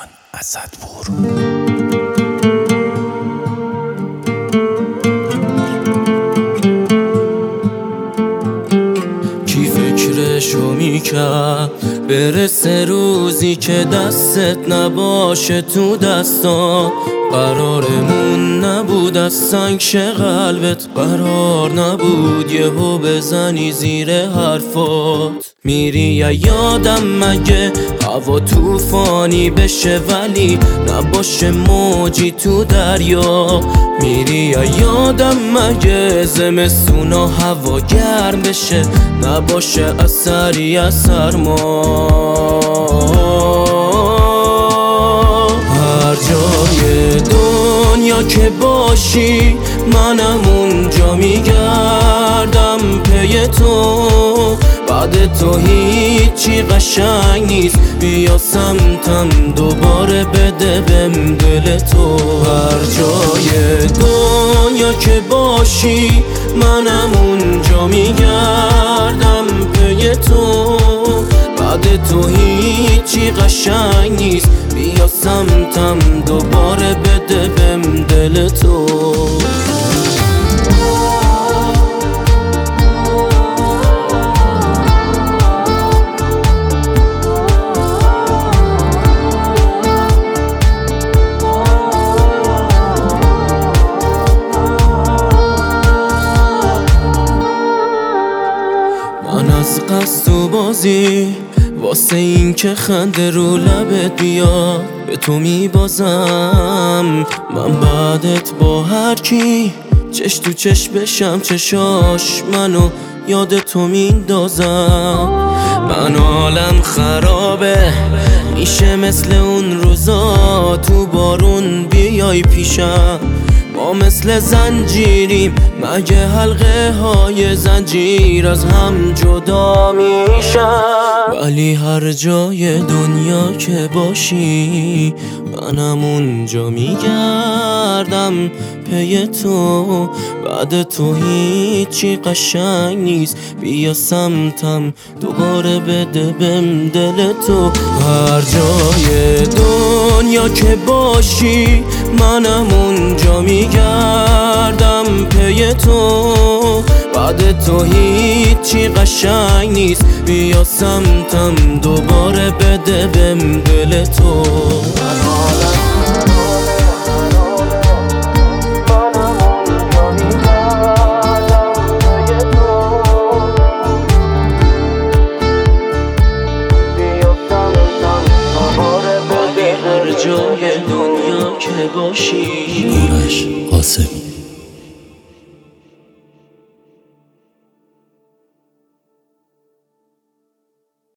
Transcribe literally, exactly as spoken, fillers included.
جان اسدپور. کی فکرشو میکرد برسه روزی که دستت نباشه تو دستا، قرارمون نبود از سنگ شه قلبت، قرار نبود یهو بزنی زیر حرفات. میری یا یادم مگه هوا توفانی بشه ولی نباشه موجی تو دریا؟ میری یا یادم مگه زمستون و هوا گرم بشه نباشه اثری از سرما؟ هر جای دنیا که باشی منم اونجا میگردم پی تو، بعد تو هیچی قشنگ نیست، بیا سمتم دوباره بده بهم دل تو. هر جای دنیا که باشی منم اونجا میگردم پی تو، بعد تو هیچی قشنگ نیست، بیا سمتم دوباره بده بهم دل تو. من از قصد و بازی واسه این که خنده رو لبت بیاد به تو میبازم، من بعدت با هر کی چش تو چش بشم چشاش منو یاد تو میندازم. من حالم خرابه میشه مثل اون روزا تو بارون بیای پیشم، ما مثل زنجیریم مگه حلقه های زنجیر از هم جدا میشن؟ ولی هر جای دنیا که باشی منم اونجا میگردم پی تو، بعد تو هیچی قشنگ نیست، بیا سمتم دوباره بده بهم دل تو. هر جای دنیا که باشی منم اونجا میگردم پی تو، بعد تو هیچی قشنگ نیست، بیا سمتم دوباره بده بهم دل تو. هر جای دنیا که باشی. آرش قاسمی.